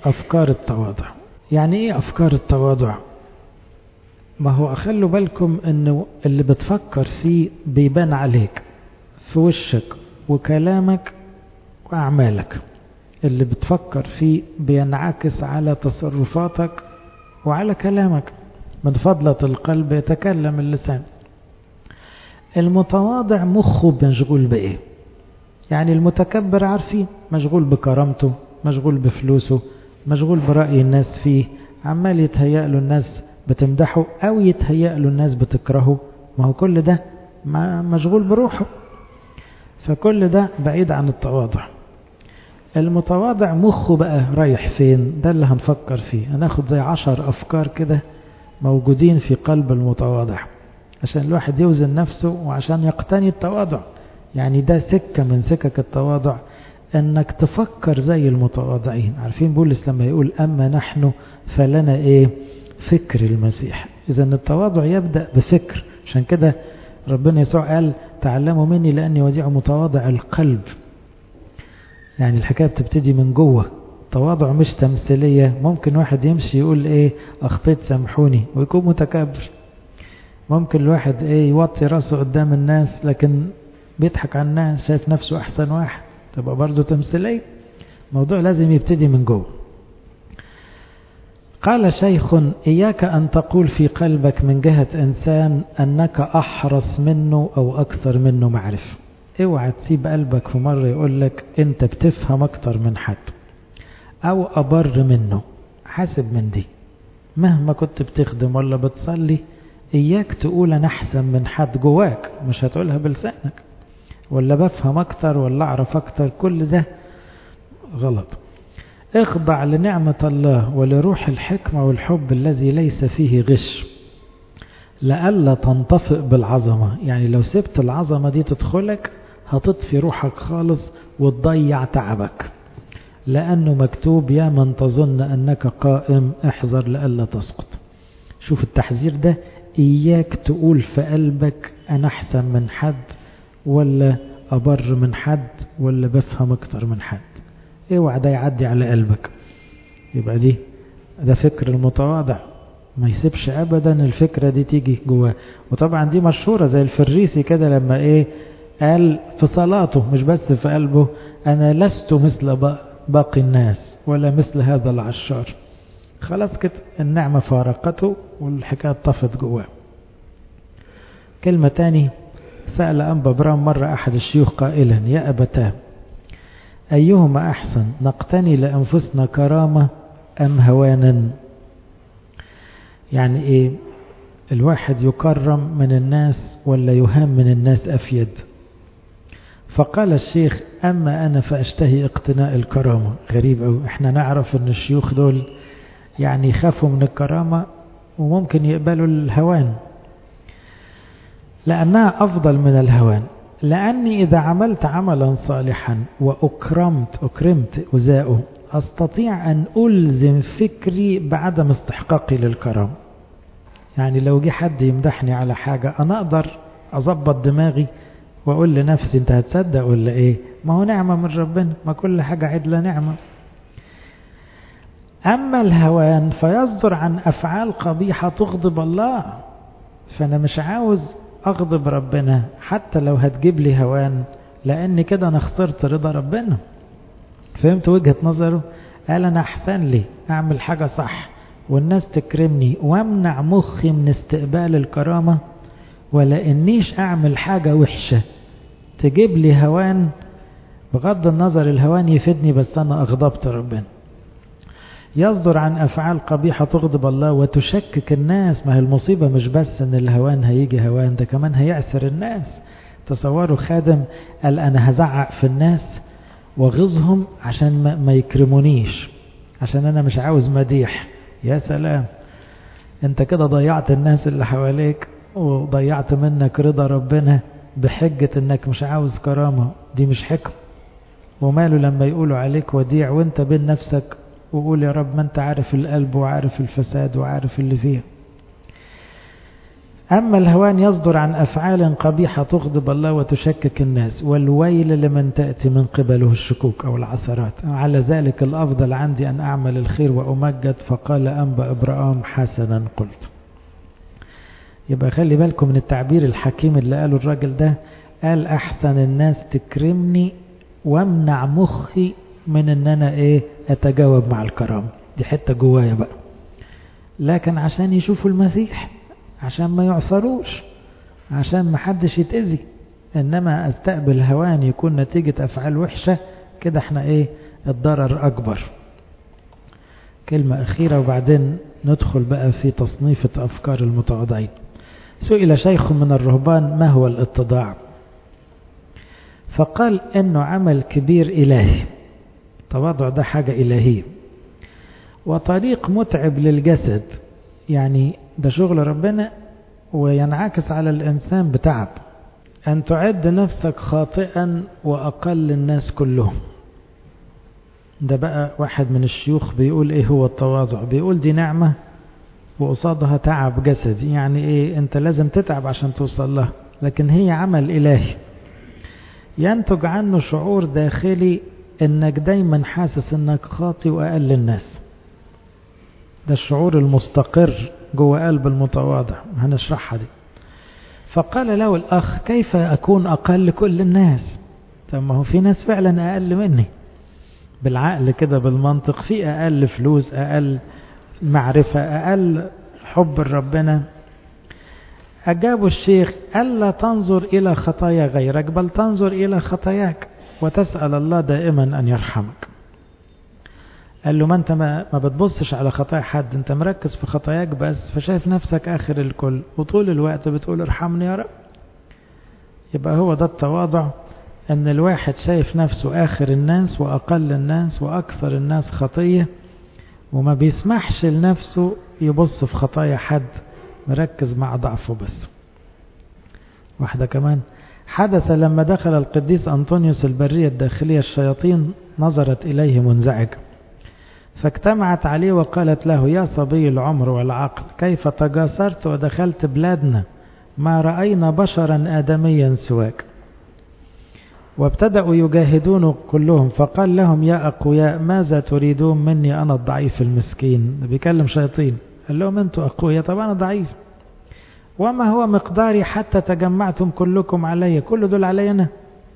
أفكار التواضع. يعني إيه أفكار التواضع؟ ما هو أخلوا بالكم أنه اللي بتفكر فيه بيبان عليك في وشك وكلامك وأعمالك. اللي بتفكر فيه بينعكس على تصرفاتك وعلى كلامك. من فضلة القلب يتكلم اللسان. المتواضع مخه مشغول بإيه؟ يعني المتكبر عارفين مشغول بكرامته، مشغول بفلوسه، مشغول برأي الناس فيه، عمال يتهيأ له الناس بتمدحه أو يتهيأ له الناس بتكرهه. ما هو كل ده مشغول بروحه، فكل ده بعيد عن التواضع. المتواضع مخه بقى رايح فين؟ ده اللي هنفكر فيه. هناخد زي 10 أفكار كده موجودين في قلب المتواضع عشان الواحد يوزن نفسه وعشان يقتني التواضع. يعني ده سكة من سكك التواضع، انك تفكر زي المتواضعين. عارفين بولس لما يقول أما نحن فلنا ايه؟ فكر المسيح. إذا التواضع يبدأ بفكر. عشان كده ربنا يسوع قال تعلموا مني لأني وديع متواضع القلب. يعني الحكاية بتبتدي من جوه. تواضع مش تمثيلية. ممكن واحد يمشي يقول ايه اخطيت سامحوني ويكون متكبر. ممكن الواحد ايه يوطي راسه قدام الناس لكن بيضحك على الناس، شايف نفسه احسن واحد، تبقى برضه تمثيلية. الموضوع لازم يبتدي من جوه. قال شيخ إياك أن تقول في قلبك من جهة إنسان أنك أحرص منه أو أكثر منه معرفة. اوعى تسيب قلبك في مرة يقول لك أنت بتفهم أكتر من حد أو أبر منه. حاسب من دي. مهما كنت بتخدم ولا بتصلي إياك تقول أنا أحسن من حد جواك، مش هتقولها بلسانك. ولا بفهم أكتر ولا أعرف أكتر، كل ده غلط. اخضع لنعمة الله ولروح الحكمة والحب الذي ليس فيه غش لألا تنطفئ بالعظمة. يعني لو سبت العظمة دي تدخلك هتطفي روحك خالص وتضيع تعبك. لأنه مكتوب يا من تظن أنك قائم احذر لألا تسقط. شوف التحذير ده. إياك تقول في قلبك أنا أحسن من حد ولا أبر من حد ولا بفهم أكتر من حد. اوعى ده يعدي على قلبك. يبقى ده فكر المتواضع. ما يسيبش أبدا الفكرة دي تيجي جواه. وطبعا دي مشهورة زي الفريسي كده لما قال في صلاته مش بس في قلبه أنا لست مثل باقي الناس ولا مثل هذا العشار. خلاص كده النعمة فارقته والحكاية طفت جواه. كلمة تاني. سأل أنبا برام مرة أحد الشيوخ قائلا يا أبتاه أيهما أحسن نقتني لأنفسنا كرامة أم هوانا؟ يعني إيه الواحد يكرم من الناس ولا يهان من الناس أفيد؟ فقال الشيخ أما أنا فأشتهي اقتناء الكرامة. غريب أوي. احنا نعرف أن الشيوخ دول يعني يخافوا من الكرامة وممكن يقبلوا الهوان لأنها أفضل من الهوان. لأني إذا عملت عملا صالحا وأكرمت أزاؤه أستطيع أن ألزم فكري بعدم استحقاقي للكرامة. يعني لو جه حد يمدحني على حاجة أنا أقدر أضبط دماغي وأقول لنفسي أنت هتصدق ولا إيه؟ ما هو نعمة من ربنا، ما كل حاجة عدلة نعمة. أما الهوان فيصدر عن أفعال قبيحة تغضب الله. فأنا مش عاوز أغضب ربنا حتى لو هتجيب لي هوان، لأن كده أنا خسرت رضا ربنا. فهمت وجهة نظره؟ قال أنا أحسن لي أعمل حاجة صح والناس تكرمني وامنع مخي من استقبال الكرامة، ولا إنيش أعمل حاجة وحشة تجيب لي هوان. بغض النظر الهوان يفيدني بس أنا أغضبت ربنا. يصدر عن أفعال قبيحة تغضب الله وتشكك الناس. ما هي المصيبة مش بس أن الهوان هيجي هوان، ده كمان هيأثر الناس. تصوروا خادم قال أنا هزعق في الناس وغيظهم عشان ما يكرمونيش، عشان أنا مش عاوز مديح. يا سلام، أنت كده ضيعت الناس اللي حواليك وضيعت منك رضا ربنا بحجة أنك مش عاوز كرامة. دي مش حكم. وماله لما يقولوا عليك وديع وانت بين نفسك وقول يا رب ما انت عارف القلب وعارف الفساد وعارف اللي فيه. أما الهوان يصدر عن أفعال قبيحة تغضب الله وتشكك الناس، والويل لمن تأتي من قبله الشكوك أو العثرات. على ذلك الأفضل عندي أن أعمل الخير وأمجد. فقال أنبا إبراهام حسنا قلت. يبقى خلي بالكم من التعبير الحكيم اللي قاله الراجل ده. قال أحسن الناس تكرمني وامنع مخي من أن أنا أتجاوب مع الكرام. دي حتة جوايا بقى، لكن عشان يشوفوا المسيح، عشان ما يعثروش، عشان ما حدش يتأذي. إنما أستقبل هوان يكون نتيجة أفعال وحشة كده، احنا الضرر أكبر. كلمة أخيرة وبعدين ندخل بقى في تصنيف أفكار المتواضعين. سئل شيخ من الرهبان ما هو الاتضاع؟ فقال إنه عمل كبير إلهي. التواضع ده حاجة إلهية، وطريق متعب للجسد، يعني ده شغل ربنا وينعكس على الإنسان بتعب. أن تعد نفسك خاطئا وأقل الناس كلهم. ده بقى واحد من الشيوخ بيقول إيه هو التواضع؟ بيقول دي نعمة وقصادها تعب جسدي. يعني أنت لازم تتعب عشان توصل لها، لكن هي عمل إلهي ينتج عنه شعور داخلي إنك دايما حاسس إنك خاطئ وأقل الناس. ده الشعور المستقر جوه قلب المتواضع، هنشرحها دي. فقال له الأخ كيف أكون أقل كل الناس؟ طب ما هو في ناس فعلا أقل مني، بالعقل كده بالمنطق، في أقل فلوس، أقل معرفة، أقل حب ربنا. أجاب الشيخ ألا تنظر إلى خطايا غيرك، بل تنظر إلى خطاياك وتسأل الله دائما أن يرحمك. قال له ما أنت ما بتبصش على خطايا حد، أنت مركز في خطاياك بس، فشايف نفسك آخر الكل وطول الوقت بتقول ارحمني يا رب. يبقى هو ده التواضع، أن الواحد شايف نفسه آخر الناس وأقل الناس وأكثر الناس خطية، وما بيسمحش لنفسه يبص في خطايا حد، مركز مع ضعفه بس. واحدة كمان حدث لما دخل القديس أنطونيوس البرية الداخلية، الشياطين نظرت إليه منزعجة، فاجتمعت عليه وقالت له يا صبي العمر والعقل، كيف تجاسرت ودخلت بلادنا ما رأينا بشرا آدميا سواك. وابتدأوا يجاهدون كلهم، فقال لهم يا أقوياء ماذا تريدون مني أنا الضعيف المسكين؟ بيكلم شياطين، قال لهم أنتوا أقوياء، طبعا أنا ضعيف. وما هو مقداري حتى تجمعتم كلكم علي؟ كل دول علي أنا؟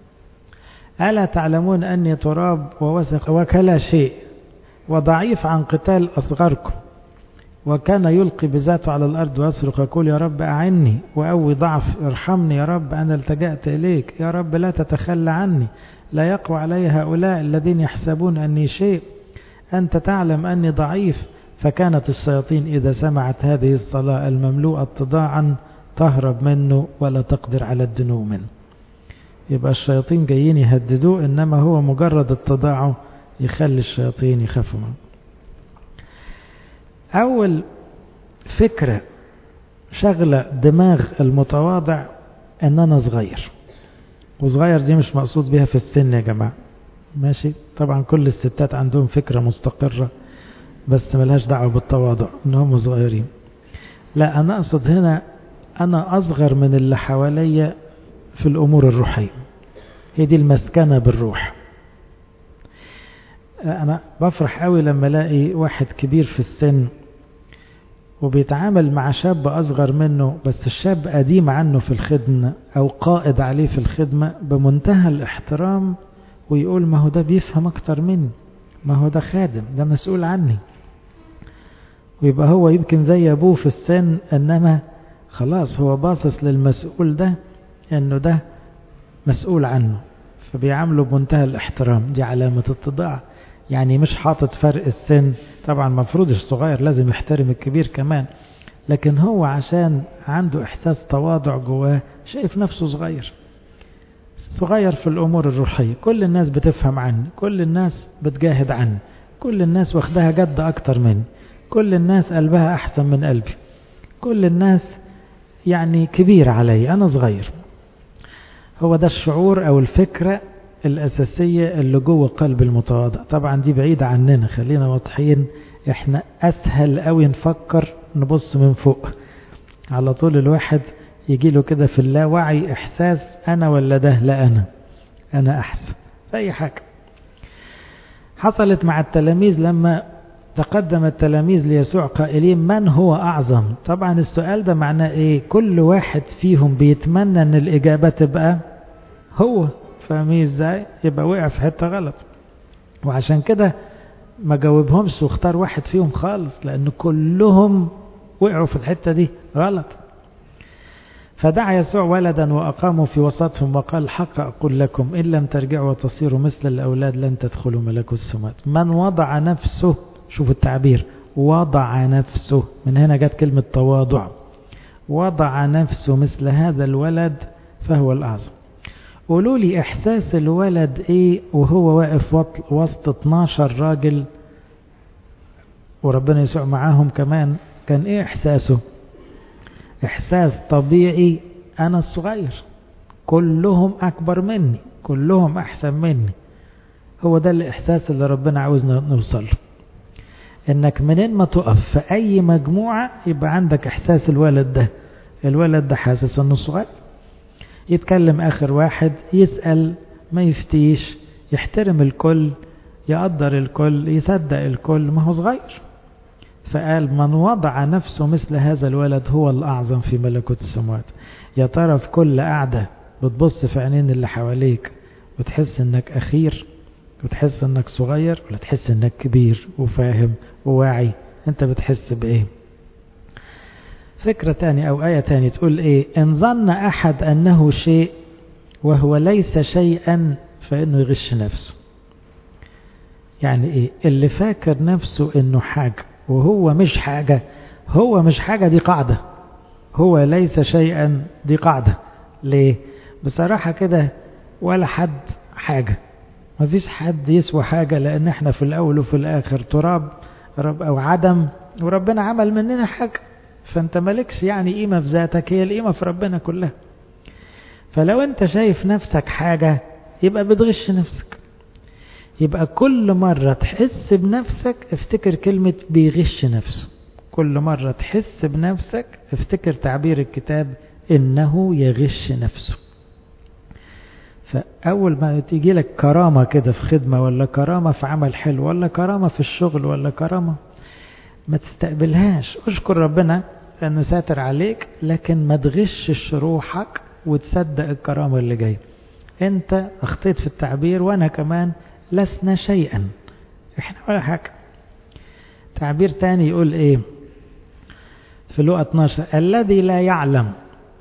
ألا تعلمون أني تراب ووسخ وكلا شيء وضعيف عن قتال أصغركم؟ وكان يلقي بذاته على الأرض ويصرخ يقول يا رب أعني وأوي ضعف، ارحمني يا رب أنا التجأت إليك، يا رب لا تتخلى عني، لا يقوى علي هؤلاء الذين يحسبون أني شيء، أنت تعلم أني ضعيف. فكانت الشياطين إذا سمعت هذه الصلاة المملوءة اتضاعا تهرب منه ولا تقدر على الدنو منه. يبقى الشياطين جايين يهددوه، إنما هو مجرد اتضاعه يخلي الشياطين يخافوا منه. أول فكرة شغلة دماغ المتواضع أن أنا صغير، وصغير دي مش مقصود بها في السن يا جماعة، ماشي؟ طبعا كل الستات عندهم فكرة مستقرة بس ملهاش دعوة بالتواضع أنهم صغيرين. لا، أنا أقصد هنا أنا أصغر من اللي حواليا في الأمور الروحية، هي دي المسكنة بالروح. أنا بفرح قوي لما ألاقي واحد كبير في السن وبيتعامل مع شاب أصغر منه، بس الشاب قديم عنه في الخدمة أو قائد عليه في الخدمة بمنتهى الاحترام، ويقول ما هو ده بيفهم أكتر مني، ما هو ده خادم، ده مسؤول عني. ويبقى هو يمكن زي أبوه في السن، إنما خلاص هو باصص للمسؤول ده إنه ده مسؤول عنه، فبيعامله بمنتهى الاحترام. دي علامة اتضاع، يعني مش حاطط فرق السن. طبعا مفروض الصغير لازم يحترم الكبير كمان، لكن هو عشان عنده إحساس تواضع جواه، شايف نفسه صغير في الأمور الروحية. كل الناس بتفهم عني، كل الناس بتجاهد عني، كل الناس واخدها جد أكتر مني، كل الناس قلبها أحسن من قلبي، كل الناس يعني كبير علي، أنا صغير. هو ده الشعور أو الفكرة الأساسية اللي جوه قلب المتواضع. طبعا دي بعيدة عننا، خلينا واضحين، احنا أسهل قوي نفكر نبص من فوق، على طول الواحد يجي له كده في اللاوعي إحساس أنا ولا ده، لا أنا أحسن في أي حاجة. حصلت مع التلاميذ لما تقدم التلاميذ ليسوع قائلين من هو أعظم. طبعا السؤال ده معناه إيه؟ كل واحد فيهم بيتمنى أن الإجابة تبقى هو، فاهمين إزاي؟ يبقى وقع في حتة غلط، وعشان كده ما جاوبهمش واختار واحد فيهم خالص، لأن كلهم وقعوا في الحتة دي غلط. فدعا يسوع ولدا وأقاموا في وسطهم وقال الحق أقول لكم إن لم ترجعوا وتصيروا مثل الأولاد لن تدخلوا ملكوت السماوات. من وضع نفسه، شوف التعبير، وضع نفسه، من هنا جت كلمة تواضع، وضع نفسه مثل هذا الولد فهو الأعظم. قولوا لي إحساس الولد إيه وهو واقف وسط 12 راجل وربنا يسوع معاهم كمان؟ كان إيه إحساسه؟ إحساس طبيعي، أنا الصغير، كلهم أكبر مني، كلهم أحسن مني. هو ده الإحساس اللي ربنا عاوزنا نوصل له، إنك منين ما تقف في أي مجموعة يبقى عندك إحساس الولد ده حاسس إنه صغير، يتكلم آخر واحد، يسأل ما يفتيش، يحترم الكل، يقدر الكل، يصدق الكل، ما هو صغير. فقال من وضع نفسه مثل هذا الولد هو الأعظم في ملكوت السماوات. يا ترى في كل قعدة بتبص في عينين اللي حواليك وتحس انك أخير وتحس انك صغير، ولا تحس انك كبير وفاهم وواعي؟ انت بتحس بإيه؟ فكرة تانية أو آية تانية تقول إيه؟ إن ظن أحد أنه شيء وهو ليس شيئا فإنه يغش نفسه. يعني إيه؟ اللي فاكر نفسه إنه حاجة وهو مش حاجة، هو مش حاجة دي قاعدة، هو ليس شيئا دي قاعدة. ليه؟ بصراحة كده ولا حد حاجة، ما فيش حد يسوى حاجة، لأن احنا في الأول وفي الآخر تراب أو عدم، وربنا عمل مننا حاجة. فانت مالكش يعني قيمة في ذاتك، هي القيمة في ربنا كلها. فلو انت شايف نفسك حاجة يبقى بتغش نفسك. يبقى كل مرة تحس بنفسك افتكر كلمة بيغش نفسه، كل مرة تحس بنفسك افتكر تعبير الكتاب إنه يغش نفسه. فأول ما تيجي لك كرامة كده في خدمة، ولا كرامة في عمل حلو، ولا كرامة في الشغل، ولا كرامة، ما تستقبلهاش، اشكر ربنا أنه ساتر عليك، لكن ما تغشش روحك وتصدق الكرامة اللي جاي. انت اخطيت في التعبير وانا كمان لسنا شيئا، احنا ولا حاجة. تعبير تاني يقول ايه في لوقا 12؟ الذي لا يعلم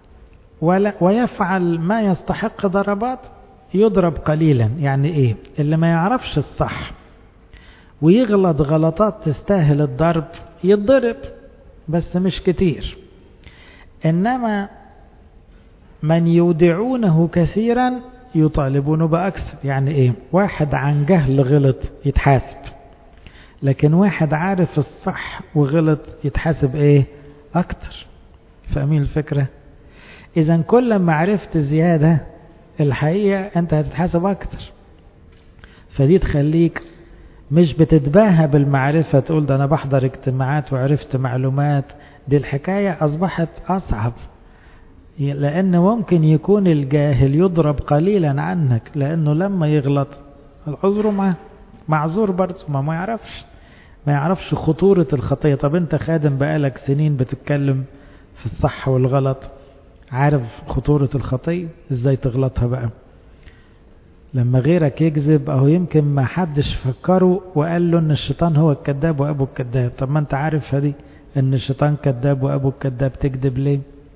ويفعل ما يستحق ضربات يضرب قليلا. يعني ايه؟ اللي ما يعرفش الصح ويغلط غلطات تستاهل الضرب يتضرب، بس مش كتير. انما من يودعونه كثيرا يطالبونه بأكثر. يعني ايه؟ واحد عن جهل غلط يتحاسب، لكن واحد عارف الصح وغلط يتحاسب ايه؟ اكتر. فاهمين الفكرة؟ اذا كل ما عرفت زيادة الحقيقة انت هتتحاسب اكتر. فدي تخليك مش بتتباهى بالمعرفة تقول ده انا بحضر اجتماعات وعرفت معلومات. دي الحكاية اصبحت اصعب، لأن ممكن يكون الجاهل يضرب قليلا عنك، لأنه لما يغلط العذر معذور برضه، ما يعرفش خطورة الخطية. طب انت خادم بقالك سنين بتتكلم في الصح والغلط، عارف خطورة الخطية، ازاي تغلطها بقى؟ لما غيرك يكذب اهو يمكن ما حدش فكره وقال له ان الشيطان هو الكذاب وابو الكذاب. طب ما انت عارف هذه ان الشيطان كذاب وابو الكذاب، تكذب ليه؟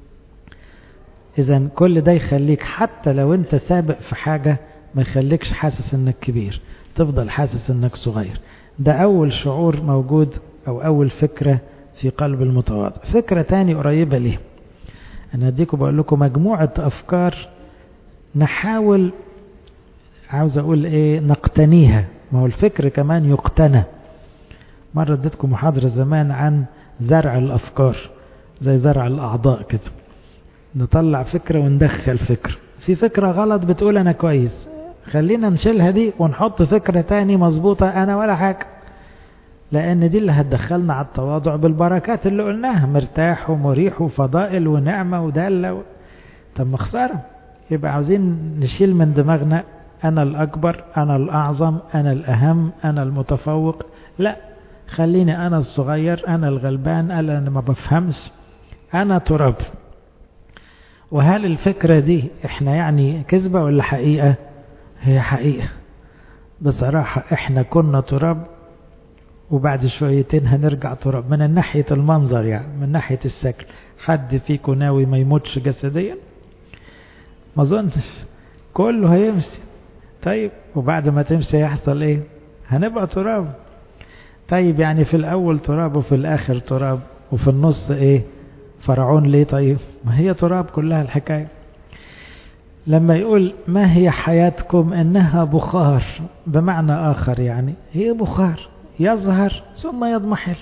إذن كل ده يخليك حتى لو أنت سابق في حاجة ما يخليكش حاسس أنك كبير، تفضل حاسس أنك صغير. ده أول شعور موجود أو أول فكرة في قلب المتواضع. فكرة تاني قريبة ليه، أنا أديكم بقول لكم مجموعة أفكار نحاول، عاوز أقول إيه، نقتنيها. ما هو الفكر كمان يقتنى. مرة اديتكم محاضرة زمان عن زرع الأفكار زي زرع الأعضاء كده، نطلع فكرة وندخل فكرة. في فكرة غلط بتقول أنا كويس، خلينا نشيلها دي ونحط فكرة تاني مظبوطة أنا ولا حاجة. لأن دي اللي هتدخلنا على التواضع بالبركات اللي قلناها، مرتاح ومريح وفضائل ونعمة ودالة طب مخسرة. يبقى عاوزين نشيل من دماغنا أنا الأكبر، أنا الأعظم، أنا الأهم، أنا المتفوق. لا، خليني أنا الصغير، أنا الغلبان، أنا ما بفهمش، أنا تراب. وهل الفكرة دي احنا يعني كذبة ولا حقيقة؟ هي حقيقة بصراحة. احنا كنا تراب وبعد شويتين هنرجع تراب من ناحية المنظر، يعني من ناحية الشكل. حد فيكم ناوي ما يموتش جسديا؟ ما ظنش، كله هيمشي. طيب وبعد ما تمشي يحصل ايه؟ هنبقى تراب. طيب يعني في الاول تراب وفي الاخر تراب وفي النص ايه؟ فرعون ليه؟ طيب ما هي تراب كلها الحكاية. لما يقول ما هي حياتكم انها بخار، بمعنى اخر يعني هي بخار يظهر ثم يضمحل.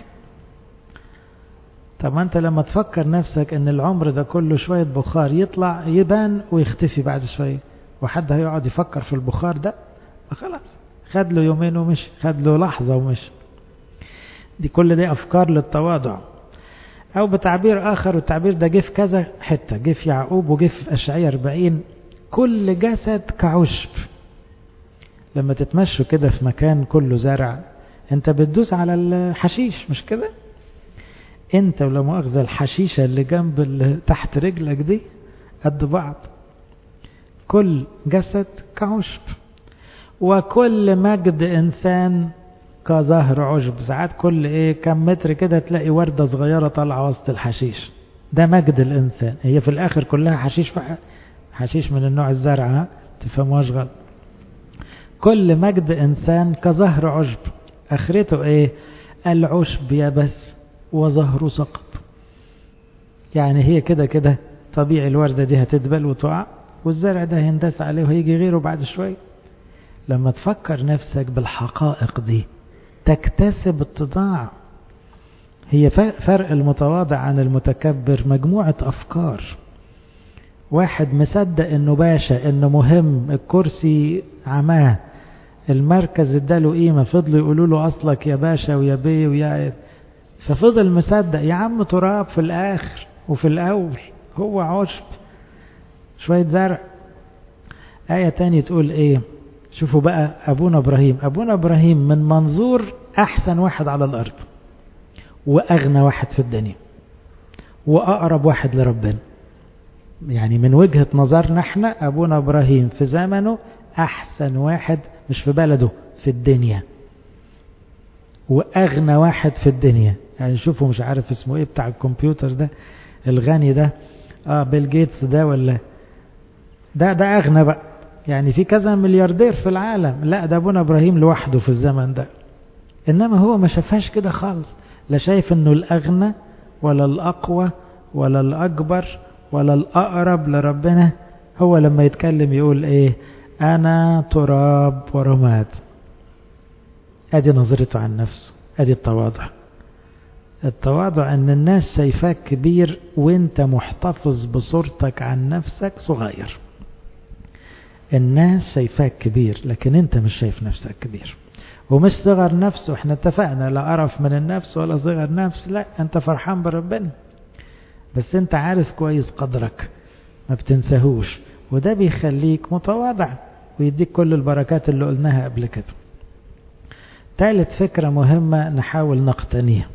طب انت لما تفكر نفسك ان العمر ده كله شوية بخار يطلع يبان ويختفي بعد شوية، وحد هيقعد يفكر في البخار ده؟ خلاص، خد له يومين ومشي، خد له لحظة ومشي. دي كل دي افكار للتواضع. او بتعبير اخر، والتعبير ده جه في كذا حتة، جه في يعقوب وجه في اشعياء 40، كل جسد كعشب. لما تتمشوا كده في مكان كله زرع، انت بتدوس على الحشيش مش كده؟ انت ولا مؤاخذة الحشيشة اللي جنب اللي تحت رجلك دي قد بعض. كل جسد كعشب، وكل مجد انسان كظهر عشب. ساعات كل كم متر كده تلاقي وردة صغيرة طالعة وسط الحشيش. ده مجد الانسان. هي في الاخر كلها حشيش، حشيش من النوع الزرع، ها تفهموش غلط. كل مجد انسان كظهر عشب، اخرته ايه؟ العشب يبس وظهره سقط. يعني هي كده كده طبيعي الوردة دي هتدبل وتقع، والزرع ده هيندس عليه وهيجي غيره بعد شوية. لما تفكر نفسك بالحقائق دي تكتسب اتضاع. هي فرق المتواضع عن المتكبر مجموعة أفكار. واحد مصدق انه باشا، انه مهم، الكرسي عماه، المركز اداله قيمة، فضلوا يقولوا له اصلك يا باشا ويا بيه ويا، ففضل مصدق. يا عم تراب في الاخر، وفي الاول هو عشب شوية زرع. آية تانية تقول ايه؟ شوفوا بقى ابونا ابراهيم. ابونا ابراهيم من منظور احسن واحد على الارض، واغنى واحد في الدنيا، واقرب واحد لربنا. يعني من وجهة نظرنا احنا ابونا ابراهيم في زمنه احسن واحد، مش في بلده، في الدنيا، واغنى واحد في الدنيا. يعني شوفوا، مش عارف اسمه ايه بتاع الكمبيوتر ده الغني ده، بيل جيتس ده، ولا ده اغنى بقى. يعني في كذا ملياردير في العالم، لا ده ابونا ابراهيم لوحده في الزمن ده. انما هو ما شافهاش كده خالص، لا شايف انه الاغنى ولا الاقوى ولا الاكبر ولا الأقرب لربنا. هو لما يتكلم يقول ايه؟ أنا تراب ورماد. ادي نظرته عن نفسه، ادي التواضع. التواضع ان الناس شايفاك كبير وانت محتفظ بصورتك عن نفسك صغير. الناس شايفاك كبير لكن انت مش شايف نفسك كبير. ومش صغر نفسه، احنا اتفقنا لا قرف من النفس ولا صغر نفس، لا انت فرحان بربنا، بس انت عارف كويس قدرك ما بتنساهوش، وده بيخليك متواضع ويديك كل البركات اللي قلناها قبل كده. ثالث فكرة مهمة نحاول نقتنيها: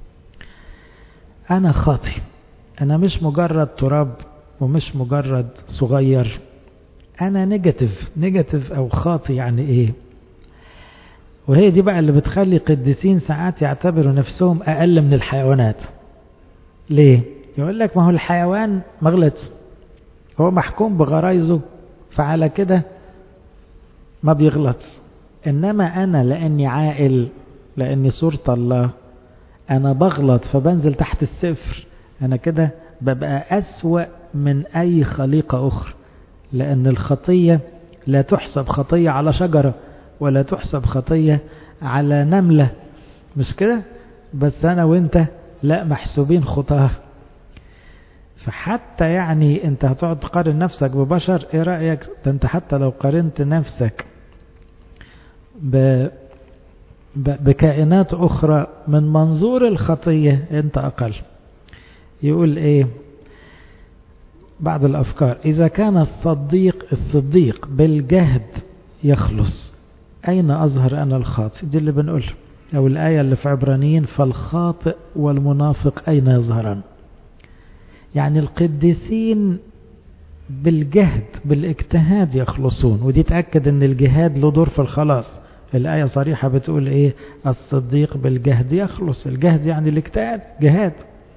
أنا خاطي. أنا مش مجرد تراب ومش مجرد صغير، أنا نيجاتيف أو خاطي. يعني إيه؟ وهي دي بقى اللي بتخلي قديسين ساعات يعتبروا نفسهم أقل من الحيوانات. ليه؟ يقول لك ما هو الحيوان مغلط، هو محكوم بغرايزه، فعلى كده ما بيغلط. إنما أنا لأني عاقل، لأني صورة الله، أنا بغلط فبنزل تحت الصفر. أنا كده ببقى أسوأ من أي خليقة أخرى، لأن الخطية لا تحسب خطية على شجرة ولا تحسب خطية على نملة، مش كده؟ بس أنا وإنت لا، محسوبين خطاه. فحتى يعني أنت هتقعد تقارن نفسك ببشر، إيه رأيك؟ ده أنت حتى لو قارنت نفسك بكائنات أخرى من منظور الخطية أنت أقل. يقول إيه بعض الأفكار؟ إذا كان الصديق بالجهد يخلص، أين أظهر أنا الخاطئ؟ دي اللي بنقول، أو الآية اللي في عبرانيين فالخاطئ والمنافق أين يظهران؟ يعني القديسين بالجهد بالاجتهاد يخلصون، ودي تأكد أن الجهاد له دور في الخلاص. الآية صريحة بتقول إيه؟ الصديق بالجهد يخلص. الجهد يعني الاجتهاد، جهاد.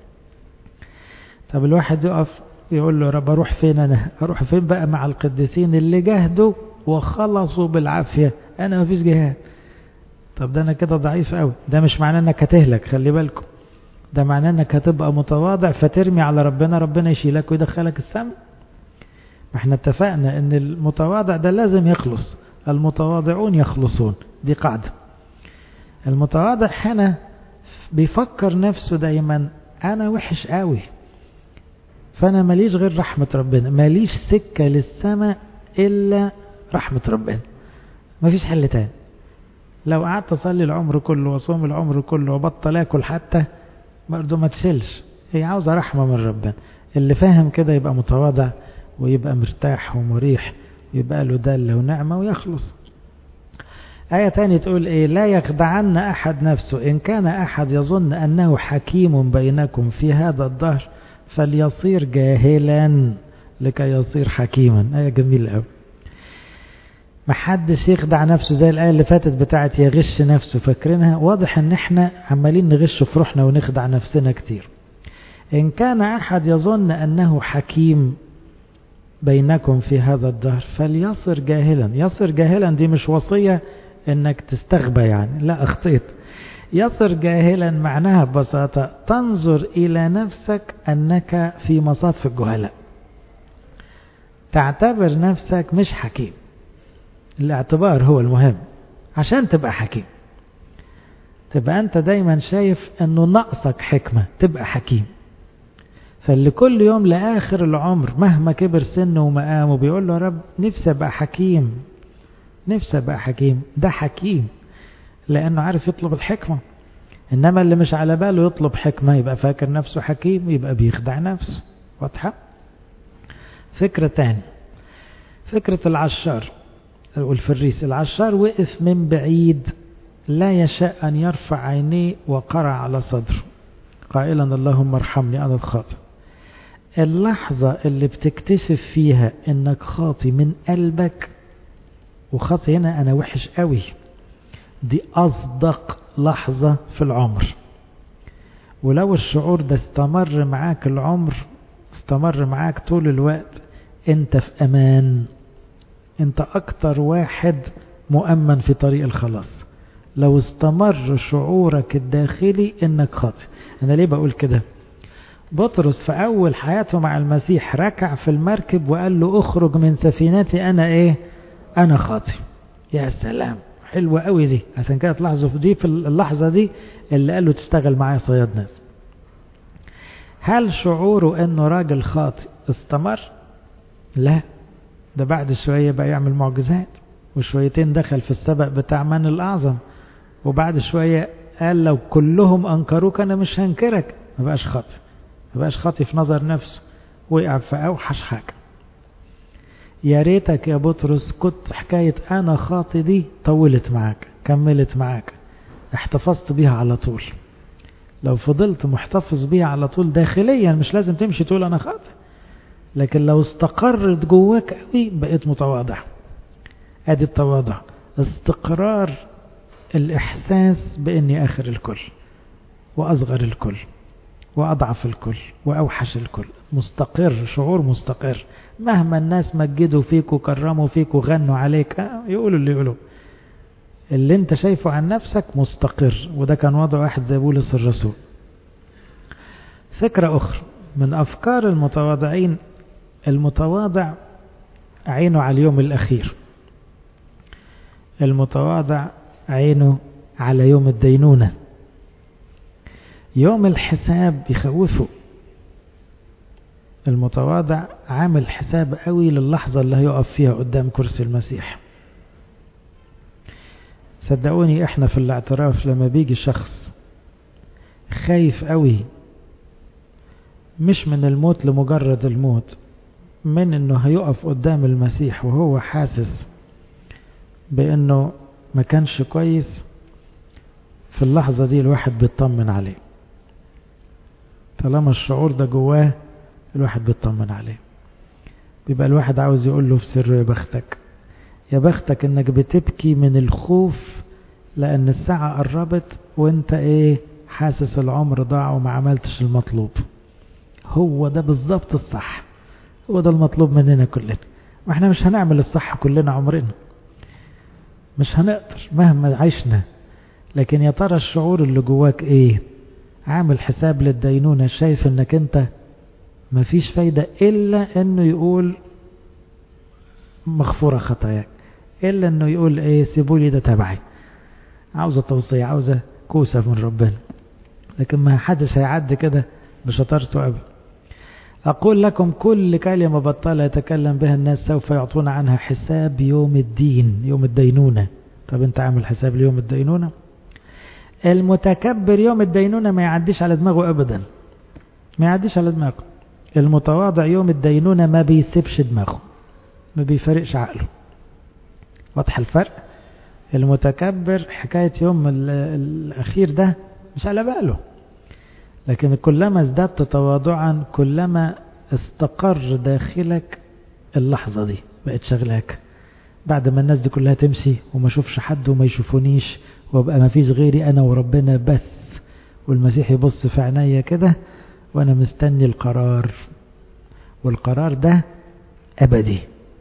طب الواحد يقف يقول له رب أروح فين؟ أنا أروح فين بقى مع القديسين اللي جهدوا وخلصوا بالعافية؟ أنا ما فيش جهاد. طب ده أنا كده ضعيف قوي. ده مش معناه أنك هتهلك، خلي بالكم، ده معناه أنك هتبقى متواضع فترمي على ربنا، ربنا يشيلك ويدخلك السماء. ما احنا اتفقنا أن المتواضع ده لازم يخلص، المتواضعون يخلصون، دي قاعدة. المتواضع هنا بيفكر نفسه دايما أنا وحش قوي، فأنا ماليش غير رحمة ربنا، ماليش سكة للسماء إلا رحمة ربنا، مفيش حل تاني. لو قعدت أصلي العمر كله وصوم العمر كله وبطل أكل حتى برضه ما تشيلش، هي عاوزة رحمة من ربنا. اللي فاهم كده يبقى متواضع ويبقى مرتاح ومريح، يبقى له دالة ونعمة ويخلص. آية تانية تقول إيه؟ لا يخدعن أحد نفسه، إن كان أحد يظن أنه حكيم بينكم في هذا الدهر فليصير جاهلا لكي يصير حكيما. آية جميلة أوي. محدش يخدع نفسه زي الآية اللي فاتت بتاعت يغش نفسه، فاكرينها؟ واضح ان احنا عمالين نغش في روحنا ونخدع نفسنا كتير. إن كان أحد يظن أنه حكيم بينكم في هذا الدهر فليصر جاهلا. يصر جاهلا دي مش وصية انك تستغبى يعني، لا، اخطيت. يصر جاهلا معناها ببساطة تنظر إلى نفسك أنك في مصاف الجهلاء، تعتبر نفسك مش حكيم. الاعتبار هو المهم عشان تبقى حكيم. تبقى أنت دايما شايف أنه نقصك حكمة تبقى حكيم. فاللي كل يوم لآخر العمر مهما كبر سنه ومقامه بيقول له رب نفسي أبقى حكيم، نفسي أبقى حكيم، ده حكيم لأنه عارف يطلب الحكمة. إنما اللي مش على باله يطلب حكمة يبقى فاكر نفسه حكيم، يبقى بيخدع نفسه. واضحة؟ فكرة تاني، فكرة العشار والفريس. العشار وقف من بعيد لا يشاء أن يرفع عينيه وقرع على صدره قائلا اللهم ارحمني أنا الخاطئ. اللحظة اللي بتكتشف فيها انك خاطي من قلبك، وخاطي هنا انا وحش قوي، دي اصدق لحظة في العمر. ولو الشعور ده استمر معاك العمر، استمر معاك طول الوقت، انت في امان، انت اكتر واحد مؤمن في طريق الخلاص لو استمر شعورك الداخلي انك خاطئ. انا ليه بقول كده؟ بطرس في اول حياته مع المسيح ركع في المركب وقال له اخرج من سفينتي انا ايه؟ انا خاطئ. يا سلام، حلوة قوي دي. عشان كده تلاحظوا في دي، في اللحظة دي اللي قال له تشتغل معايا صياد ناس. هل شعوره انه راجل خاطئ استمر؟ لا، ده بعد شوية بقى يعمل معجزات، وشويتين دخل في السبق بتاع من الأعظم، وبعد شوية قال لو كلهم أنكروك أنا مش هنكرك. ما بقاش خاطئ، ما بقاش خاطئ في نظر نفسه، وقع في أوحش حاجة. يا ريتك يا بطرس كنت حكاية أنا خاطئ دي طولت معاك، كملت معاك، احتفظت بيها على طول. لو فضلت محتفظ بيها على طول داخليا، مش لازم تمشي تقول أنا خاطئ، لكن لو استقرت جواك قوي بقيت متواضع. ادي التواضع، استقرار الإحساس بأني آخر الكل وأصغر الكل وأضعف الكل وأوحش الكل. مستقر، شعور مستقر. مهما الناس مجدوا فيك وكرموا فيك وغنوا عليك، يقولوا اللي يقولوا، اللي انت شايفه عن نفسك مستقر. وده كان وضع واحد زي بولس الرسول. فكرة أخرى من أفكار المتواضعين، المتواضع عينه على اليوم الأخير، المتواضع عينه على يوم الدينونة. يوم الحساب يخوفه. المتواضع عامل حساب قوي للحظة اللي هيقف فيها قدام كرسي المسيح. صدقوني احنا في الاعتراف لما بيجي شخص خايف قوي، مش من الموت لمجرد الموت، من انه هيقف قدام المسيح وهو حاسس بانه ما كانش كويس، في اللحظة دي الواحد بيطمن عليه. طالما الشعور ده جواه الواحد بيطمن عليه، بيبقى الواحد عاوز يقول له في سر يا بختك، يا بختك انك بتبكي من الخوف لان الساعة قربت وانت حاسس العمر ضاع وما عملتش المطلوب. هو ده بالظبط الصح، هو ده المطلوب مننا كلنا، واحنا مش هنعمل الصح كلنا عمرنا، مش هنقدر مهما عشنا. لكن يا ترى الشعور اللي جواك عامل حساب للدينونة، شايف انك انت مفيش فايدة الا انه يقول مغفورة خطاياك، الا انه يقول سيبولي ده تبعي، عاوزة توصية، عاوزة كوسة من ربنا. لكن ما حدش هيعدي كده بشطارته ابدا. اقول لكم كل كلمة بطالة يتكلم بها الناس سوف يعطون عنها حساب يوم الدين، يوم الدينونة. طب انت عامل حساب ليوم الدينونة؟ المتكبر يوم الدينونة ما يعديش على دماغه ابدا، ما يعديش على دماغه. المتواضع يوم الدينونة ما بيسيبش دماغه، ما بيفرقش عقله. واضح الفرق؟ المتكبر حكاية يوم الأخير ده مش على باله، لكن كلما ازددت تواضعا كلما استقر داخلك اللحظة دي بقت شغلاك. بعد ما الناس دي كلها تمشي وما اشوفش حد وما يشوفونيش وابقى ما فيش غيري انا وربنا بس، والمسيح يبص في عينيا كده وانا مستني القرار، والقرار ده ابدي.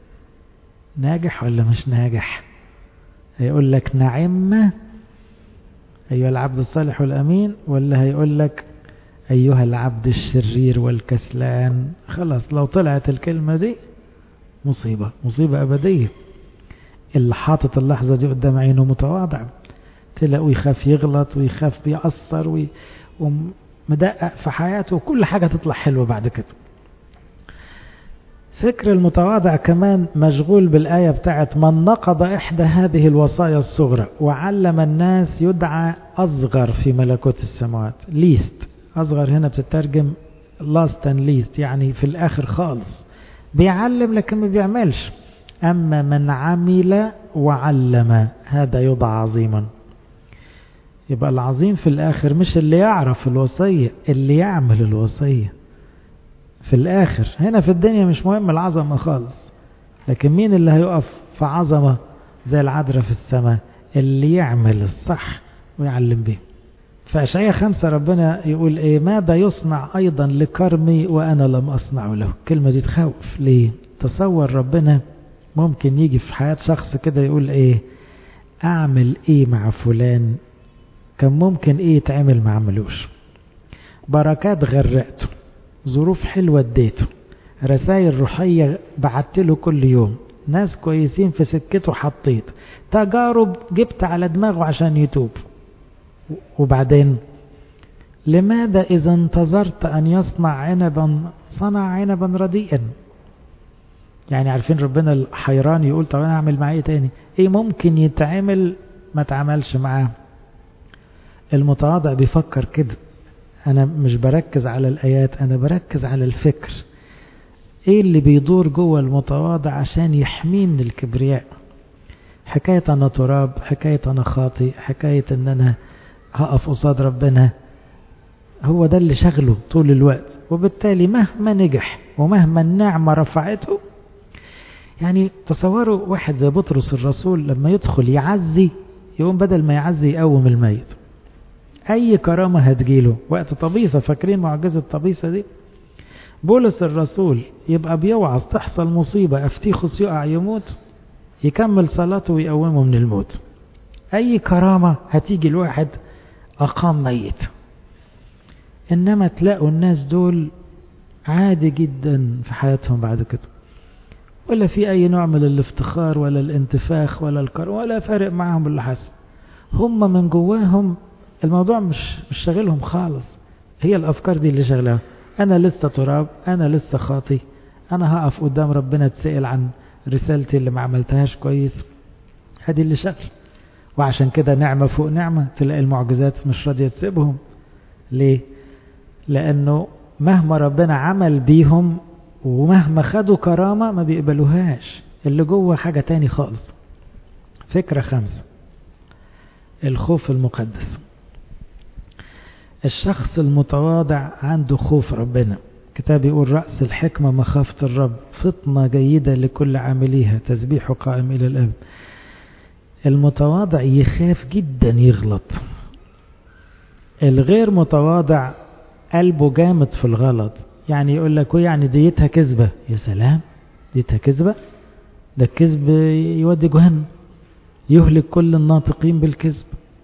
ناجح ولا مش ناجح؟ هيقول لك نعم ايها العبد الصالح والامين، ولا هيقول لك ايها العبد الشرير والكسلان؟ خلاص لو طلعت الكلمة دي مصيبة، مصيبة ابدية. اللي حاطط اللحظة دي قدام عينه متواضع، تلاقوا يخاف يغلط ويخاف بيأثر ومدقق في حياته، وكل حاجة تطلع حلوة بعد كده. فكر المتواضع كمان مشغول بالآية بتاعت من نقض إحدى هذه الوصايا الصغرى وعلم الناس يدعى أصغر في ملكوت السماوات. ليست أصغر هنا بتترجم last and least، يعني في الآخر خالص. بيعلم لكن ما بيعملش. أما من عمل وعلم هذا يدعى عظيما. يبقى العظيم في الآخر مش اللي يعرف الوصية، اللي يعمل الوصية في الآخر. هنا في الدنيا مش مهم العظمة خالص، لكن مين اللي هيقف في عظمة زي العذراء في السماء؟ اللي يعمل الصح ويعلم به. فأشعياء 5 ربنا يقول ماذا يصنع أيضا لكرمي وأنا لم أصنع له. الكلمة دي تخوف. ليه؟ تصور ربنا ممكن يجي في حياة شخص كده يقول أعمل مع فلان كان ممكن يتعمل ما عملوش، بركات غرقته، ظروف حلوة اديته، رسائل روحية بعتله كل يوم، ناس كويسين في سكته حطيت، تجارب جبت على دماغه عشان يتوب. وبعدين لماذا إذا انتظرت أن يصنع عنبا صنع عنبا رديئا؟ يعني عارفين ربنا الحيران يقول طب أنا أعمل معاه تاني؟ ممكن يتعمل ما تعملش معاه. المتواضع بيفكر كده، أنا مش بركز على الآيات، أنا بركز على الفكر. اللي بيدور جوه المتواضع عشان يحميه من الكبرياء؟ حكاية أنا تراب، حكاية أنا خاطئ، حكاية أن أنا هقف قصاد ربنا. هو ده اللي شغله طول الوقت. وبالتالي مهما نجح ومهما النعمة رفعته، يعني تصوروا واحد زي بطرس الرسول لما يدخل يعزي، يقوم بدل ما يعزي يقوم الميت. أي كرامة هتجيله وقت طبيسة، فاكرين معجزة طبيسة دي؟ بولس الرسول يبقى بيوعظ، تحصل مصيبة، أفتيخس يقع يموت، يكمل صلاته ويقومه من الموت. أي كرامة هتيجي الواحد أقام ميت. إنما تلاقوا الناس دول عادي جدا في حياتهم بعد كده، ولا في أي نوع من الافتخار ولا الانتفاخ ولا الكرامة، ولا فارق معهم اللي حصل. هم من جواهم الموضوع مش شاغلهم خالص. هي الأفكار دي اللي شغلها. أنا لسه تراب، أنا لسه خاطي، أنا هقف قدام ربنا تسأل عن رسالتي اللي ما عملتهاش كويس. هذه اللي شغل. وعشان كده نعمة فوق نعمة، تلاقي المعجزات مش راضية تسيبهم. ليه؟ لأنه مهما ربنا عمل بيهم ومهما خدوا كرامة ما بيقبلوهاش، اللي جوه حاجة تاني خالص. فكرة 5، الخوف المقدس. الشخص المتواضع عنده خوف ربنا. كتاب يقول رأس الحكمة مخافة الرب، فطنة جيدة لكل عامليها، تسبيح قائم إلى الأبد. المتواضع يخاف جدا يغلط. الغير متواضع قلبه جامد في الغلط، يعني يقول لك يعني ديتها كذبة. يا سلام، ديتها كذبة؟ ده الكذب يودي جهنم، يهلك كل الناطقين بالكذب.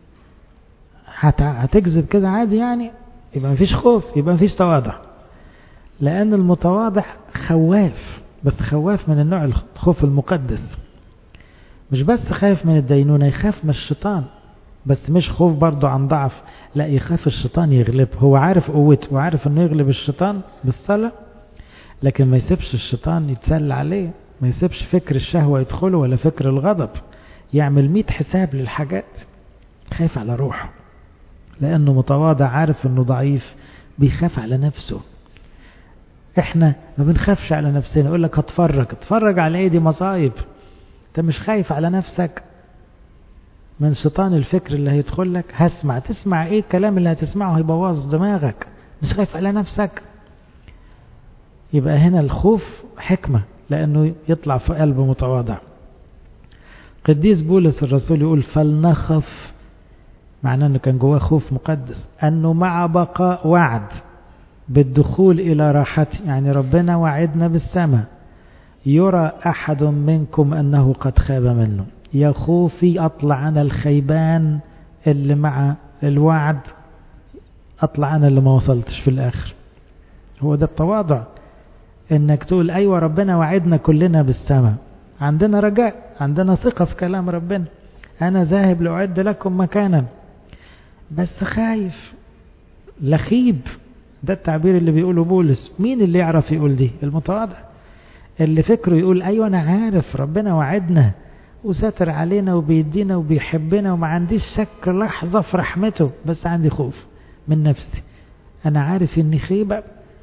هتكذب كده عادي يعني؟ يبقى مفيش خوف، يبقى مفيش تواضع. لأن المتواضع خواف، بس خواف من النوع الخوف المقدس. مش بس خايف من الدينونة، يخاف من الشيطان، بس مش خوف برضو عن ضعف، لا، يخاف الشيطان يغلب. هو عارف قوته وعارف انه يغلب الشيطان بالصلاة، لكن ما يسيبش الشيطان يتسلى عليه، ما يسيبش فكر الشهوة يدخله ولا فكر الغضب، يعمل 100 حساب للحاجات. خايف على روحه لأنه متواضع، عارف انه ضعيف، بيخاف على نفسه. احنا ما بنخافش على نفسنا، يقول لك اتفرج على ايه، دي مصايب. انت مش خايف على نفسك من شيطان الفكر اللي هيدخل لك؟ تسمع ايه الكلام اللي هتسمعه هيبوظ دماغك، مش خايف على نفسك. يبقى هنا الخوف حكمة، لأنه يطلع في قلب متواضع. قديس بولس الرسول يقول فلنخف، معناه أنه كان جواه خوف مقدس، أنه مع بقاء وعد بالدخول إلى راحته، يعني ربنا وعدنا بالسماء، يرى أحد منكم أنه قد خاب منه. يا خوفي أطلع أنا الخيبان اللي مع الوعد، أطلع أنا اللي ما وصلتش في الآخر. هو ده التواضع، إنك تقول أيوة ربنا وعدنا كلنا بالسماء، عندنا رجاء، عندنا ثقة في كلام ربنا، أنا ذاهب لأعد لكم مكانا، بس خايف لخيب. ده التعبير اللي بيقوله بولس. مين اللي يعرف يقول دي؟ المتواضع، اللي فكره يقول أيوة أنا عارف ربنا وعدنا وساتر علينا وبيدينا وبيحبنا وما عنديش شك لحظة في رحمته، بس عندي خوف من نفسي. أنا عارف إني خيبة،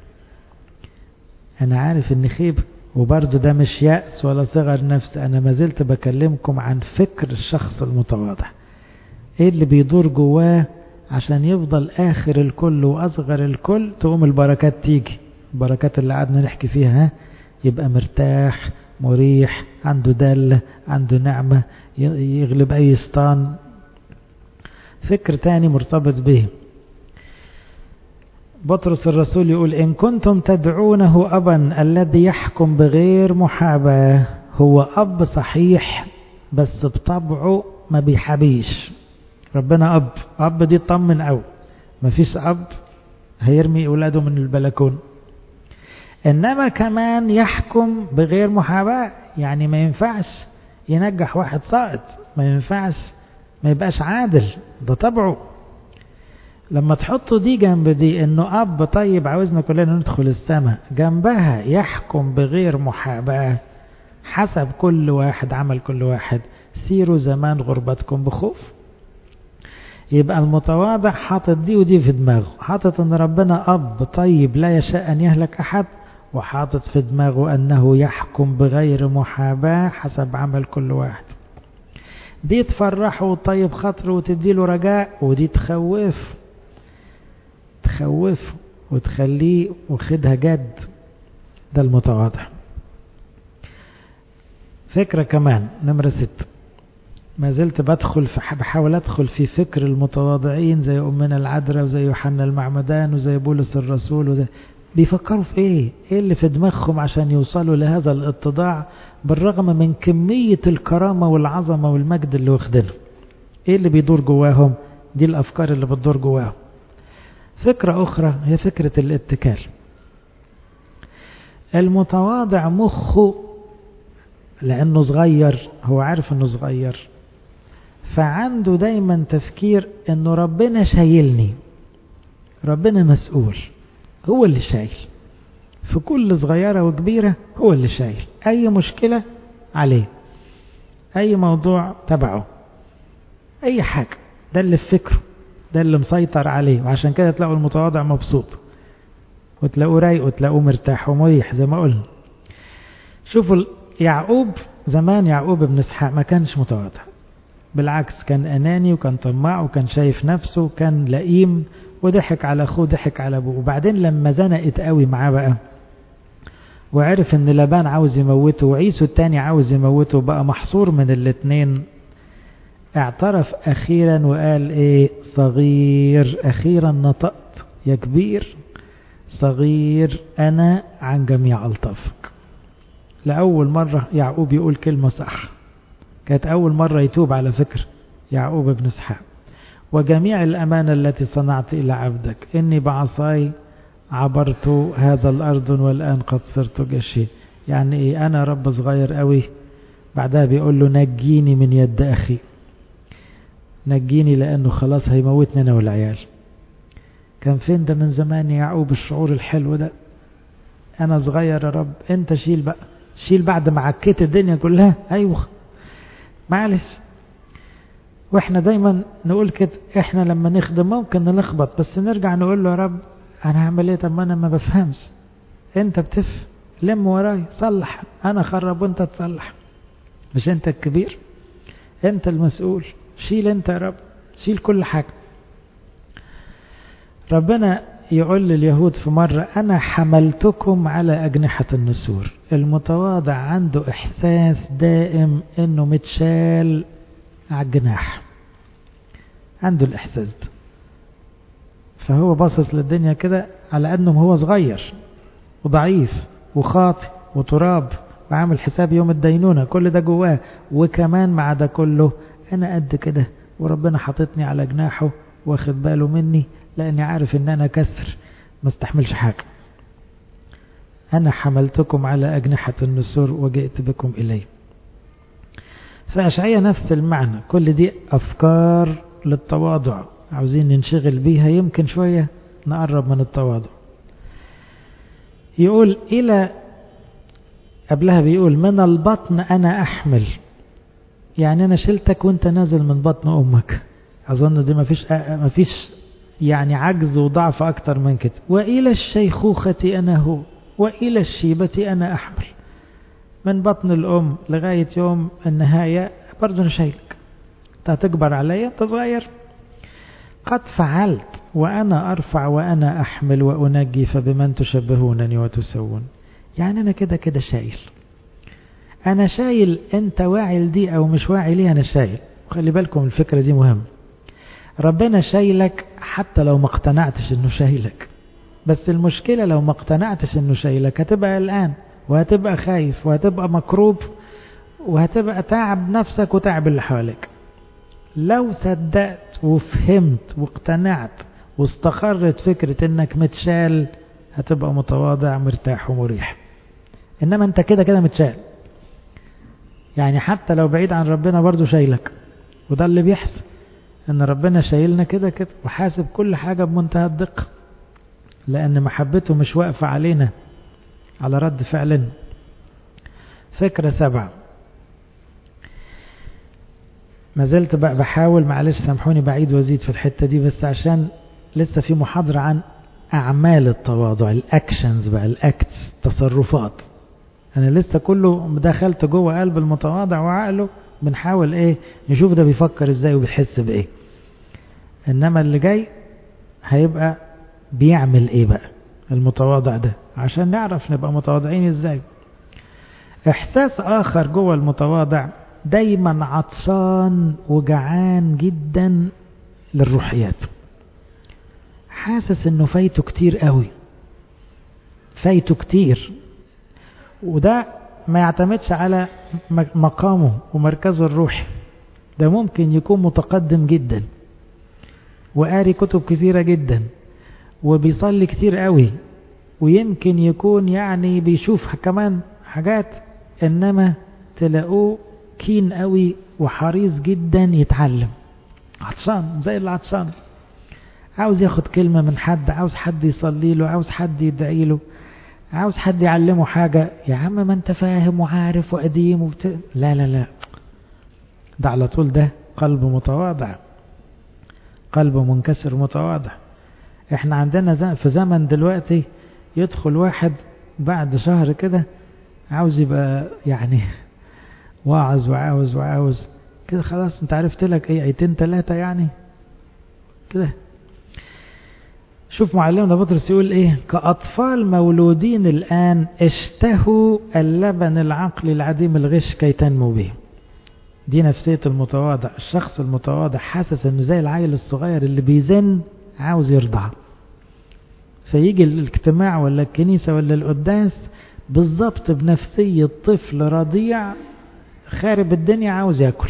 أنا عارف إني خيبة. وبرضو ده مش يأس ولا صغر نفس، أنا ما زلت بكلمكم عن فكر الشخص المتواضع، إيه اللي بيدور جواه عشان يفضل آخر الكل وأصغر الكل. تقوم البركات تيجي، البركات اللي قعدنا نحكي فيها، يبقى مرتاح مريح، عنده دالة، عنده نعمة، يغلب أي شيطان. فكر تاني مرتبط به، بطرس الرسول يقول إن كنتم تدعونه أبا الذي يحكم بغير محاباة. هو أب صحيح بس بطبعه ما بيحبيش. ربنا أب دي طمن أو ما فيش أب هيرمي أولاده من البلكون. إنما كمان يحكم بغير محاباة، يعني ما ينفعش ينجح واحد ساقط، ما ينفعش ما يبقاش عادل، ده طبعه. لما تحطوا دي جنب دي، انه اب طيب عاوزنا كلنا ندخل السماء، جنبها يحكم بغير محاباة حسب كل واحد عمل كل واحد، سيروا زمان غربتكم بخوف. يبقى المتواضع حاطط دي ودي في دماغه، حاطط ان ربنا اب طيب لا يشاء ان يهلك احد، وحاطط في دماغه انه يحكم بغير محاباة حسب عمل كل واحد. دي تفرحه وطيب خاطره وتديله رجاء، ودي تخوف وتخليه واخدها جد. ده المتواضع. فكرة كمان نمرة 6، ما زلت بحاول أدخل في فكر المتواضعين زي أمنا العذراء وزي يوحنا المعمدان وزي بولس الرسول بيفكروا في إيه اللي في دماغهم عشان يوصلوا لهذا الاتضاع بالرغم من كمية الكرامة والعظمة والمجد اللي واخدينه. إيه اللي بيدور جواهم؟ دي الأفكار اللي بتدور جواهم. فكرة أخرى هي فكرة الاتكال. المتواضع مخه لأنه صغير، هو عارف أنه صغير، فعنده دايما تفكير أنه ربنا شايلني، ربنا مسؤول، هو اللي شايل في كل صغيرة وكبيرة، هو اللي شايل أي مشكلة عليه، أي موضوع تبعه، أي حاجة، ده اللي في فكره، ده اللي مسيطر عليه. وعشان كده تلاقوا المتواضع مبسوط، وتلاقوا رايق، وتلاقوا مرتاح ومريح زي ما قلنا. شوفوا يعقوب زمان، يعقوب بن اسحاق ما كانش متواضع، بالعكس كان أناني وكان طماع وكان شايف نفسه وكان لئيم، وضحك على أخوه، ضحك على أبوه. وبعدين لما زنقت قوي معاه بقى، وعرف ان لابان عاوز يموته وعيسو التاني عاوز يموته، بقى محصور من الاتنين، اعترف أخيرا وقال ايه؟ صغير، أخيرا نطقت يا كبير، صغير أنا عن جميع ألطافك. لأول مرة يعقوب يقول كلمة صح، كانت أول مرة يتوب على فكرة يعقوب بن اسحاق. وجميع الأمانة التي صنعت إلى عبدك، إني بعصاي عبرت هذا الأرض والآن قد صرت جشي. يعني إيه؟ أنا رب صغير قوي. بعدها بيقول له نجيني من يد أخي، نجيني لأنه خلاص هيموتني أنا والعيال. كان فين ده من زمان يا يعقوب الشعور الحلو ده؟ أنا صغير يا رب، أنت شيل بقى، شيل بعد ما عكيت الدنيا كلها. أيوه معلش. وإحنا دايما نقول كده، إحنا لما نخدم ممكن نلخبط، بس نرجع نقول له يا رب أنا هعمل إيه؟ طب ما أنا ما بفهمش، أنت بتفهم، لم وراي صلح، أنا خرب وأنت تصلح. مش أنت الكبير؟ أنت المسؤول، شيل أنت يا رب، شيل كل حاجة. ربنا يقول لليهود في مرة أنا حملتكم على أجنحة النسور. المتواضع عنده إحساس دائم أنه متشال على الجناح، عنده الإحساس ده. فهو باصص للدنيا كده على أنه هو صغير وضعيف وخاطئ وتراب وعامل حساب يوم الدينونة، كل ده جواه. وكمان مع ده كله أنا قد كده، وربنا حاططني على جناحه واخد باله مني، لأني عارف أن أنا كسر ما استحملش حاجة. أنا حملتكم على أجنحة النسور وجئت بكم إلي. فأشعية نفس المعنى. كل دي أفكار للتواضع عاوزين ننشغل بيها، يمكن شوية نقرب من التواضع. يقول إلى قبلها بيقول من البطن أنا أحمل، يعني أنا شلتك وانت نازل من بطن أمك. أظن دي ما فيش يعني عجز وضعف أكتر من كده. وإلى الشيخوخة أنا هو، وإلى الشيبة أنا أحمل. من بطن الأم لغاية يوم النهاية برضو أنا شايلك. أنت هتكبر عليا، أنت صغير. قد فعلت وأنا أرفع وأنا أحمل وأنجي، فبمن تشبهونني وتسوون. يعني أنا كده كده شايل، أنا شايل. أنت واعي لدي أو مش واعي ليه، أنا شايل. خلي بالكم الفكرة دي مهمة. ربنا شايلك حتى لو ما اقتنعتش انه شايلك. بس المشكلة لو ما اقتنعتش انه شايلك هتبقى قلقان وهتبقى خايف وهتبقى مكروب وهتبقى تعب نفسك وتعب اللي حواليك. لو صدقت وفهمت واقتنعت واستقرت فكرة انك متشال، هتبقى متواضع مرتاح ومريح. انما انت كده كده متشال، يعني حتى لو بعيد عن ربنا برضو شايلك. وده اللي بيحصل، ان ربنا شايلنا كده كده وحاسب كل حاجة بمنتهى الدقة، لان محبته مش واقفة علينا على رد فعلنا. فكرة 7. ما زلت بقى بحاول، معلش سامحوني بعيد وزيد في الحتة دي، بس عشان لسه في محاضرة عن أعمال التواضع، الأكشنز بقى، الأكتس، تصرفات. أنا لسه كله دخلت جوه قلب المتواضع وعقله، بنحاول إيه نشوف ده بيفكر إزاي وبيحس بإيه. إنما اللي جاي هيبقى بيعمل إيه بقى المتواضع ده، عشان نعرف نبقى متواضعين إزاي. إحساس آخر جوه المتواضع، دايما عطشان وجعان جدا للروحيات، حاسس انه فايته كتير قوي، فايته كتير. وده ما يعتمدش على مقامه ومركزه الروحي، ده ممكن يكون متقدم جدا وقاري كتب كثيرة جدا وبيصلي كتير قوي، ويمكن يكون يعني بيشوف كمان حاجات، انما تلاقوه كين قوي وحريص جدا يتعلم، عطشان زي العطشان، عاوز ياخد كلمة من حد، عاوز حد يصلي له، عاوز حد يدعي له، عاوز حد يعلمه حاجة. يا عم ما انت فاهم وعارف وقديم لا لا لا، ده على طول ده قلب متواضع، قلب منكسر متواضع. احنا عندنا في زمن دلوقتي يدخل واحد بعد شهر كده عاوز يبقى يعني واعظ وعاوز كده، خلاص انت عرفت لك ايه ايتين 3 يعني كده. شوف معلمنا بطرس يقول ايه: كأطفال مولودين الآن اشتهوا اللبن العقل العديم الغش كي تنمو به. دي نفسية المتواضع. الشخص المتواضع حاسس انه زي العيل الصغير اللي بيزن عاوز يرضع، فيجي الاجتماع ولا الكنيسة ولا القداس بالضبط بنفسية طفل رضيع خارب الدنيا عاوز ياكل،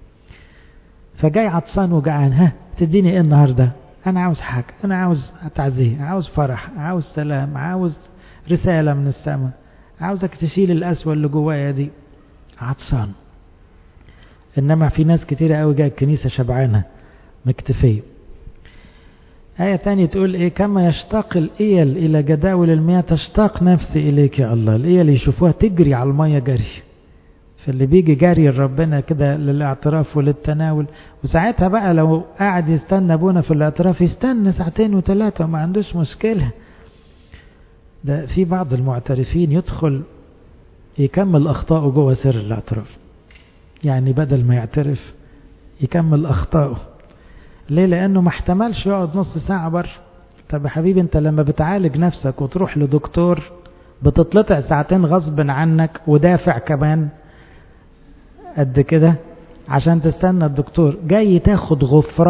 فجاي عطسان وجعان، ها تديني ايه النهارده؟ انا عاوز حاجه، انا عاوز تعزيه، عاوز فرح، عاوز سلام، عاوز رساله من السماء، عاوزك تشيل القسوه اللي جوايا دي. عطسان. انما في ناس كتيره قوي جايه الكنيسه شبعانه مكتفيه. آية تانية تقول ايه: كما يشتاق الإيل إلى جداول المياه تشتاق نفسي إليك يا الله. الإيل يشوفوها تجري على المياه جري، فاللي بيجي جري ربنا كده للاعتراف وللتناول. وساعتها بقى لو قاعد يستنى ابونا في الاعتراف يستنى 2 و3 وما عندوش مشكلة. ده في بعض المعترفين يدخل يكمل أخطائه جوه سر الاعتراف، يعني بدل ما يعترف يكمل أخطائه. ليه؟ لأنه ما احتملش يقعد نص ساعة بره. طب يا حبيبي انت لما بتعالج نفسك وتروح لدكتور بتتلطع 2 غصب عنك ودافع كمان قد كده عشان تستنى الدكتور. جاي تاخد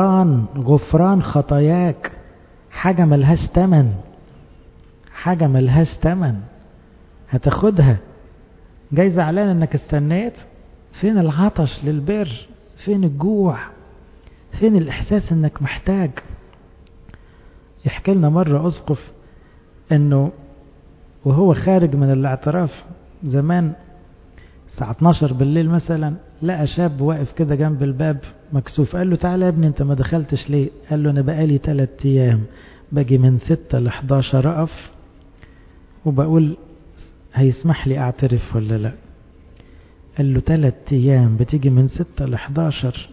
غفران خطاياك، حاجة ملهاش تمن، حاجة ملهاش تمن هتاخدها. جاي زعلان انك استنيت. فين العطش للبر؟ فين الجوع؟ فين الإحساس انك محتاج؟ يحكي لنا مرة أسقف انه وهو خارج من الاعتراف زمان الساعة 12 بالليل مثلا لقى شاب واقف كده جنب الباب مكسوف. قال له: تعالى يا ابني انت ما دخلتش ليه؟ قال له: انا بقالي 3 ايام باجي من 6 ل 11 اقف وبقول هيسمح لي اعترف ولا لا. قال له: 3 ايام بتيجي من 6 ل 11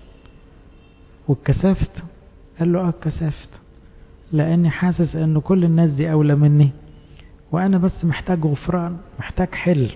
واتكسفت؟ قال له: اتكسفت لاني حاسس انه كل الناس دي اولى مني وانا بس محتاج غفران، محتاج حل.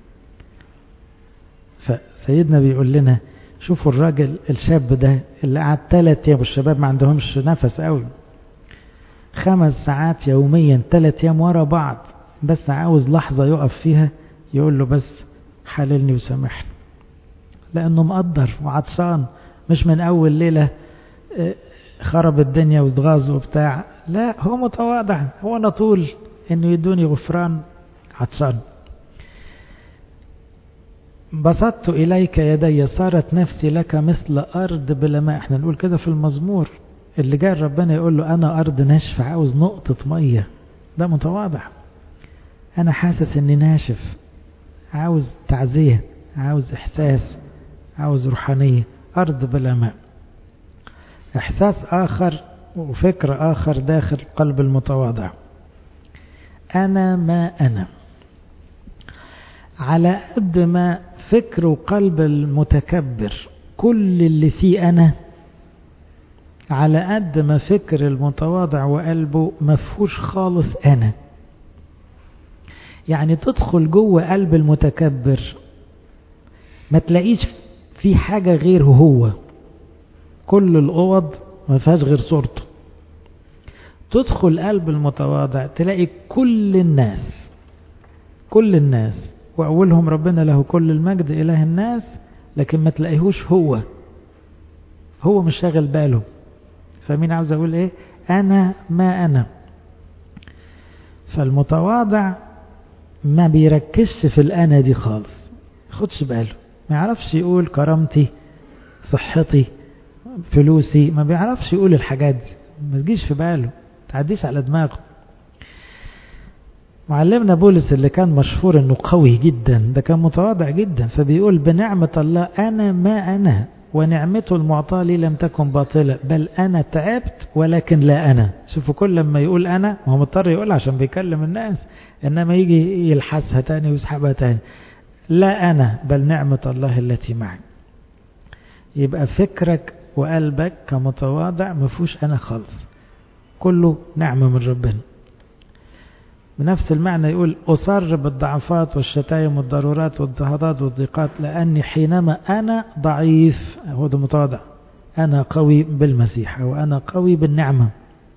فسيدنا بيقول لنا شوفوا الراجل الشاب ده اللي قعد 3 ايام، والشباب ما عندهمش نفس قوي، 5 ساعات يوميا 3 ايام ورا بعض، بس عاوز لحظة يقف فيها يقول له بس حللني وسامحني، لانه مقدر وعطشان. مش من اول ليلة خرب الدنيا واتغاظ وبتاع، لا هو متواضع، هو نطول انه يدوني غفران، عطشان. بسطت إليك يدي صارت نفسي لك مثل أرض بلا ماء. احنا نقول كده في المزمور. اللي جاي ربنا يقول له أنا أرض ناشفة عاوز نقطة مية. ده متواضع. أنا حاسس إني ناشف، عاوز تعزية، عاوز إحساس، عاوز روحانية. أرض بلا ماء. إحساس آخر وفكر آخر داخل قلب المتواضع. أنا ما أنا. على قد ما فكر وقلب المتكبر كل اللي فيه أنا، على قد ما فكر المتواضع وقلبه مفهوش خالص أنا. يعني تدخل جوه قلب المتكبر ما تلاقيش في حاجة غيره هو، كل الأوض ما فيهاش غير صورته. تدخل قلب المتواضع تلاقي كل الناس وأولهم ربنا له كل المجد إله الناس، لكن ما تلاقيهوش هو مش شاغل باله. فمين عاوز أقول إيه؟ أنا ما أنا. فالمتواضع ما بيركزش في الأنا دي خالص، خدش باله، ما يعرفش يقول كرامتي، صحتي، فلوسي، ما بيعرفش يقول الحاجات دي، ما تجيش في باله، تعديش على دماغه. معلمنا بولس اللي كان مشهور انه قوي جدا، ده كان متواضع جدا، فبيقول بنعمة الله أنا ما أنا ونعمته المعطاة لي لم تكن باطلة، بل أنا تعبت ولكن لا أنا. شوفوا كل لما يقول أنا، وهو مضطر يقول عشان بيكلم الناس، إنما يجي يلحسها تاني ويسحبها تاني. لا أنا بل نعمة الله التي معي. يبقى فكرك وقلبك كمتواضع مفهوش أنا خالص، كله نعمة من ربنا. بنفس المعنى يقول أصر بالضعفات والشتايم والضرورات والضغطات والضيقات لأني حينما أنا ضعيف، هو ده متواضع، أنا قوي بالمسيح أو أنا قوي بالنعمة.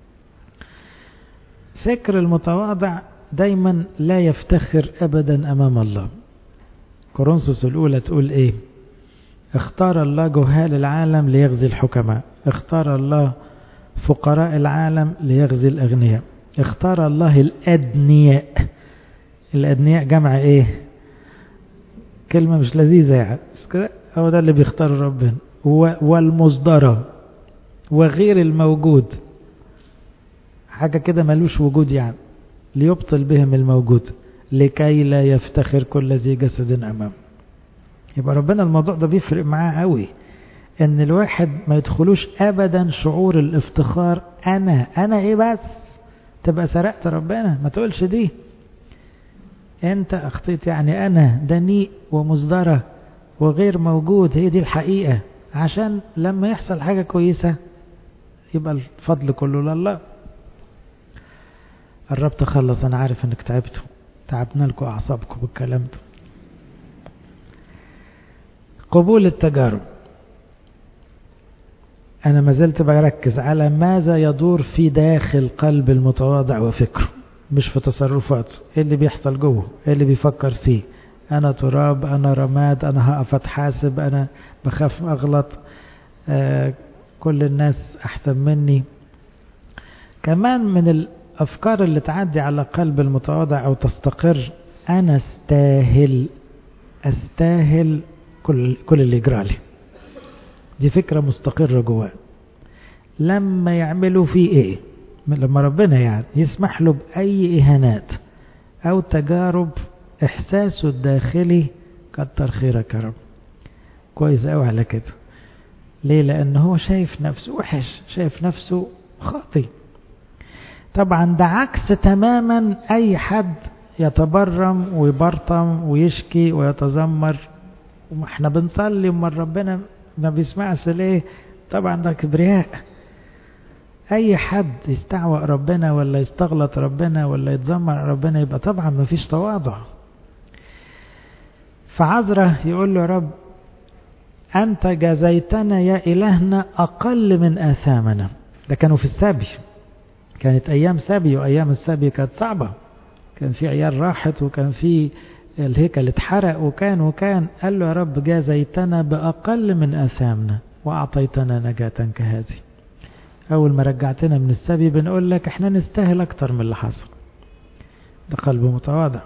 فكر المتواضع دايما لا يفتخر أبدا أمام الله. كورنثوس الأولى تقول إيه؟ اختار الله جهال العالم ليغزي الحكماء، اختار الله فقراء العالم ليغزي الأغنياء، اختار الله الأدنياء. الأدنياء جمع إيه؟ كلمة مش لذيذة يعني، هو ده اللي بيختار ربنا. والمصدرة وغير الموجود، حاجة كده ملوش وجود يعني، ليبطل بهم الموجود لكي لا يفتخر كل ذي جسد أمامه. يبقى ربنا الموضوع ده بيفرق معاه قوي، ان الواحد ما يدخلوش ابدا شعور الافتخار، انا ايه بس، تبقى سرقت ربنا. ما تقولش دي، انت اخطيت يعني انا دنيء ومصدرة وغير موجود، هي دي الحقيقة، عشان لما يحصل حاجة كويسة يبقى الفضل كله لله. قربت اخلص، انا عارف انك تعبنا لكم اعصابكم بالكلام ده. قبول التجارب. أنا ما زلت بركز على ماذا يدور في داخل قلب المتواضع وفكره، مش في تصرفاته. إيه اللي بيحصل جوه، إيه اللي بيفكر فيه. أنا تراب، أنا رماد، أنا هقف أتحاسب، أنا بخاف أغلط، كل الناس أحسن مني. كمان من الأفكار اللي تعدي على قلب المتواضع أو تستقر، أنا أستاهل كل اللي يجرالي. دي فكرة مستقرة جواه. لما يعملوا فيه ايه، لما ربنا يعني يسمح له بأي إهانات أو تجارب، إحساسه الداخلي كتر خيرك يا رب، كويس أوي على كده. ليه؟ لأنه هو شايف نفسه وحش، شايف نفسه خاطي. طبعا ده عكس تماما أي حد يتبرم ويبرطم ويشكي ويتذمر، واحنا بنصلي وما ربنا ما بيسمعش ليه. طبعا ده كبرياء. اي حد يستعوى ربنا ولا يستغلط ربنا ولا يتذمر ربنا يبقى طبعا ما فيش تواضع. فعذرة يقول له يا رب انت جزيتنا يا الهنا اقل من اثامنا. ده كانوا في السبي، كانت ايام سبي، وايام السبي كانت صعبة، كان في عيال راحت وكان في الهيكل اتحرق وكان قال له يا رب جازيتنا بأقل من آثامنا وأعطيتنا نجاة كهذه. أول ما رجعتنا من السبي بنقول لك احنا نستاهل أكتر من اللي حصل. ده قلب متواضع.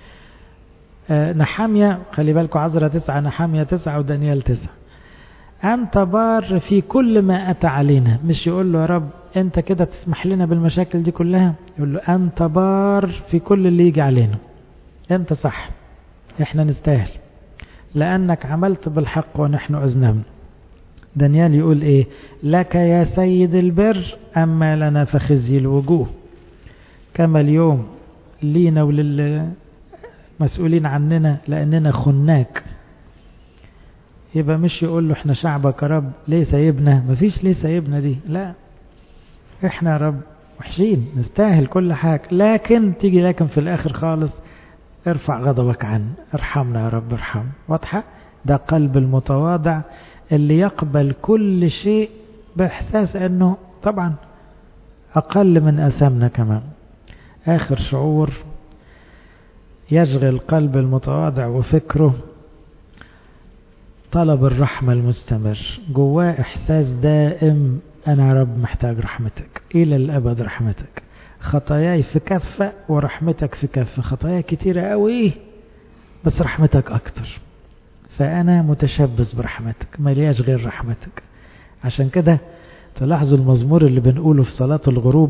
نحمية، خلي بالكوا عذرة 9، نحمية 9 ودانيال 9. أنت بار في كل ما أتى علينا. مش يقول له يا رب أنت كده تسمح لنا بالمشاكل دي كلها، يقول له أنت بار في كل اللي يجي علينا، أنت صح، احنا نستاهل لأنك عملت بالحق ونحن أذنبنا. دانيال يقول ايه؟ لك يا سيد البر أما لنا فخزي الوجوه. كما اليوم لينا وللمسؤولين عننا لأننا خناك. يبقى مش يقول له احنا شعبك يا رب ليه سايبنا، مفيش ليه سايبنا دي، لا احنا يا رب وحشين نستاهل كل حاجة، لكن تيجي لكن في الآخر خالص ارفع غضبك عنا، ارحمنا يا رب ارحم. واضحة؟ ده قلب المتواضع اللي يقبل كل شيء بإحساس أنه طبعا أقل من أثامنا كمان. آخر شعور يشغل قلب المتواضع وفكره طلب الرحمة المستمر. جواه إحساس دائم أنا يا رب محتاج رحمتك إلى الأبد، رحمتك. خطاياي في كفة ورحمتك في كفة، خطاياي كتيرة قوي بس رحمتك أكتر، فأنا متشبث برحمتك، ملياش غير رحمتك. عشان كده تلاحظوا المزمور اللي بنقوله في صلاة الغروب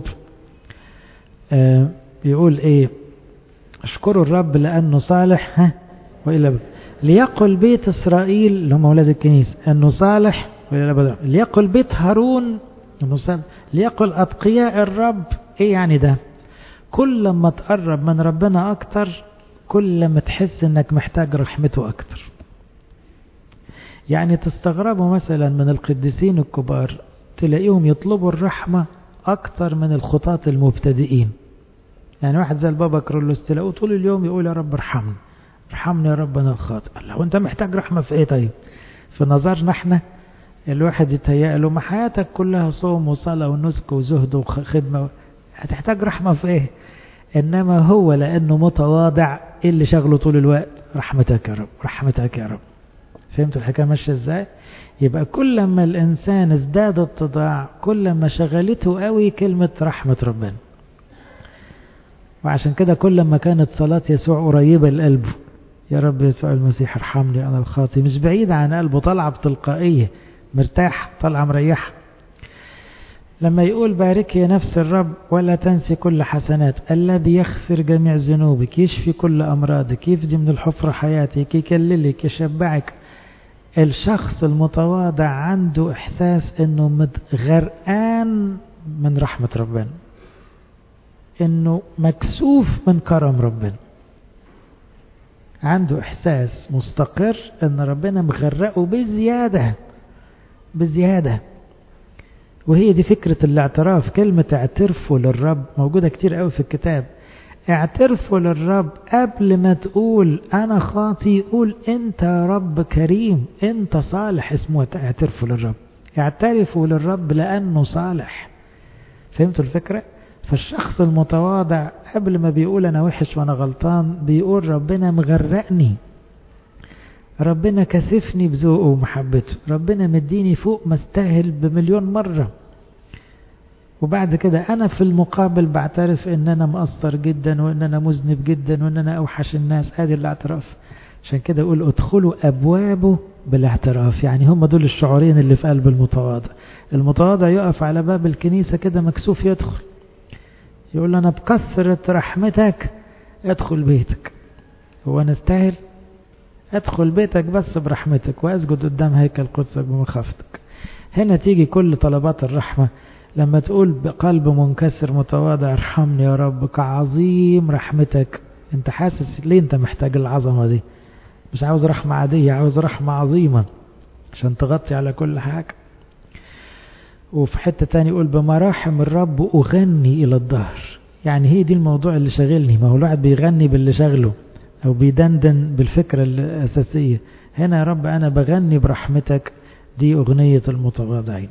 يقول إيه؟ اشكروا الرب لأنه صالح وإلى ليقل بيت إسرائيل اللي هم أولاد الكنيسة أنه صالح وإلى أبد. ليقل بيت هارون أنه صالح. ليقل أتقياء الرب. إيه يعني ده؟ كل ما تقرب من ربنا أكتر كل ما تحس أنك محتاج رحمته أكتر. يعني تستغربوا مثلا من القديسين الكبار تلاقيهم يطلبوا الرحمة أكتر من الخطاة المبتدئين. يعني واحد زي البابا كرولوس تلاقوه طول اليوم يقول يا رب ارحمني ارحمني يا رب أنا الخاطئ. الله، وانت محتاج رحمة في ايه طيب؟ في نظرنا احنا الواحد يتهيأ له ما حياتك كلها صوم وصلاة ونسك وزهد وخدمة، هتحتاج رحمة في ايه؟ انما هو لانه متواضع ايه اللي شغله طول الوقت؟ رحمتك يا رب رحمتك يا رب. فهمتوا الحكاية ماشية ازاي؟ يبقى كل ما الانسان ازداد اتضاع كل ما شغلته قوي كلمة رحمة ربنا. وعشان كده كل ما كانت صلاة يسوع قريبة لقلبه، يا رب يسوع المسيح ارحمني انا الخاطي، مش بعيدة عن قلبه، طالعة بتلقائية، مرتاح، طالعة مريحة. لما يقول بارك يا نفس الرب ولا تنسي كل حسنات، الذي يغفر جميع ذنوبك، يشفي كل أمراضك، يفدي من الحفرة حياتك، يكللك، يشبعك. الشخص المتواضع عنده إحساس أنه غرقان من رحمة ربنا، أنه مكسوف من كرم ربنا، عنده إحساس مستقر أن ربنا مغرقه بزيادة بزيادة. وهي دي فكرة الاعتراف. كلمة اعترفوا للرب موجودة كتير قوي في الكتاب. اعترفوا للرب قبل ما تقول أنا خاطي، قول أنت يا رب كريم، أنت صالح. اسمه اعترفوا للرب، اعترفوا للرب لأنه صالح. فهمتوا الفكرة؟ فالشخص المتواضع قبل ما بيقول أنا وحش وأنا غلطان بيقول ربنا مغرقني، ربنا كثفني بذوقه ومحبته، ربنا مديني فوق ما استاهل بمليون مرة. وبعد كده أنا في المقابل بعترف إن أنا مقصر جدا وإن أنا مذنب جدا وإن أنا أوحش الناس. هذه الاعتراف. عشان كده أقول ادخلوا أبوابه بالاعتراف. يعني هم دول الشعورين اللي في قلب المتواضع. المتواضع يقف على باب الكنيسة كده مكسوف يدخل، يقول أنا بكثرة رحمتك أدخل بيتك. هو أنا استاهل؟ أدخل بيتك بس برحمتك وأسجد قدام هيكل قدسك بمخافتك. هنا تيجي كل طلبات الرحمة. لما تقول بقلب منكسر متواضع ارحمني يا رب كعظيم رحمتك، انت حاسس ليه انت محتاج العظمة دي؟ مش عاوز رحمة عادية، عاوز رحمة عظيمة عشان تغطي على كل حاجة. وفي حتة تاني يقول بمراحم الرب أغني إلى الظهر. يعني هي دي الموضوع اللي شغلني. ما هو الواحد بيغني باللي شغله أو بيدندن بالفكرة الأساسية. هنا يا رب أنا بغني برحمتك، دي أغنية المتواضعين.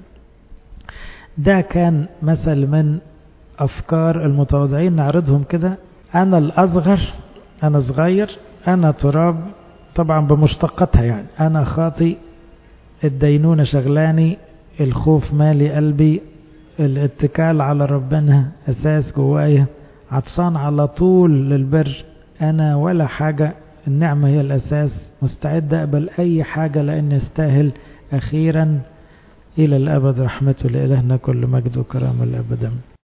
ده كان مثل من أفكار المتواضعين نعرضهم كده. أنا الأصغر، أنا صغير، أنا تراب، طبعا بمشتقتها يعني. أنا خاطي، الدينونة شغلاني، الخوف مالي قلبي، الاتكال على ربنا أساس جوايا، عطشان على طول للبر، أنا ولا حاجة، النعمة هي الأساس، مستعد أقبل أي حاجة لأني استاهل. أخيرا إلى الأبد رحمته لإلهنا كل مجد وكرامة الأبد.